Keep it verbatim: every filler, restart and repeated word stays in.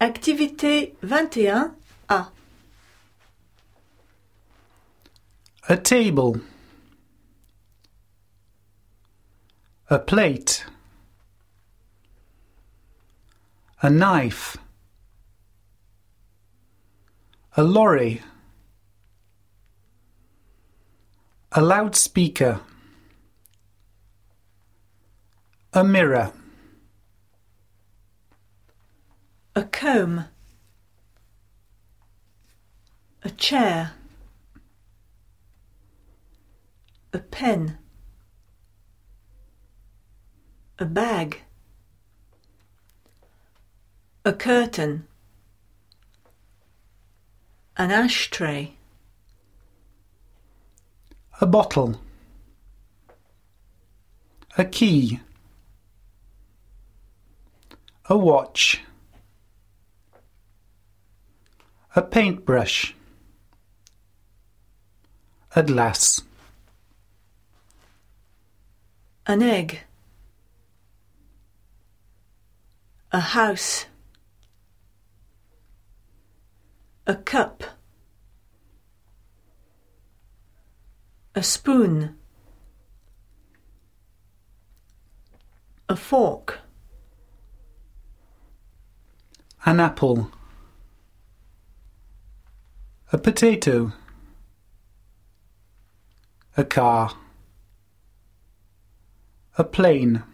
Activité vingt et un A. A table. A plate. A knife. A lorry. A loudspeaker. A mirror. A comb. A chair. A pen. A bag. A curtain. An ashtray. A bottle. A key. A watch. A paintbrush. A glass. An egg. A house. A cup. A spoon. A fork. An apple. A potato. A car. A plane.